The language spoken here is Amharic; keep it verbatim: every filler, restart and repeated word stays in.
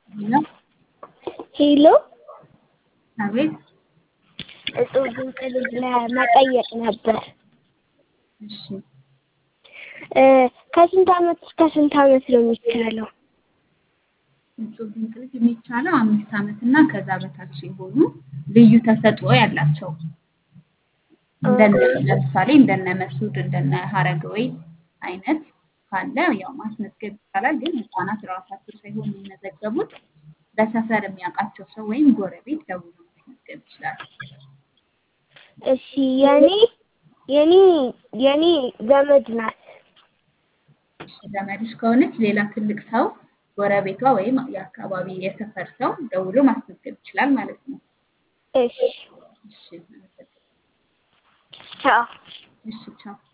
ሄሎ ሄሎ አቤት። እጹብ ድንቅ ልጅ ለመጠየቅ ነበር። እሺ እ ከስንት ዓመት እስከ ስንት ዓመት ነው የሚቻለው? እጹብ ድንቅ ልጅ የሚቻለው አምስት ዓመት እና ከዛ በታች የሆኑ ልዩ ተሰጥኦ ያላቸው እንደነ ለምሳሌ እንደነ መስዑድ እንደነ ሀረገወይን አይነት ካለ ያው ማስመዝገብ ይቻላል። ግን ህፃናት ራሳቸው ሳይሆን የሚመዘገቡት በሰፈር የሚያውቃቸው ሰው ወይም ጎረቤት ደውሎ ማስመዝገብ ይችላል። እሺ የኔ የኔ የኔ ዘመድ ናት። እሺ ዘመድሽ ከሆነች ሌላ ትልቅ ሰው ጎረቤቷ ወይም የአካባቢ የሰፈር ሰው ደውሎ ማስመዝገብ ይችላል ማለት ነው። እሺ እሺ አመሰግናለሁ። ቻው። እሺ ቻው።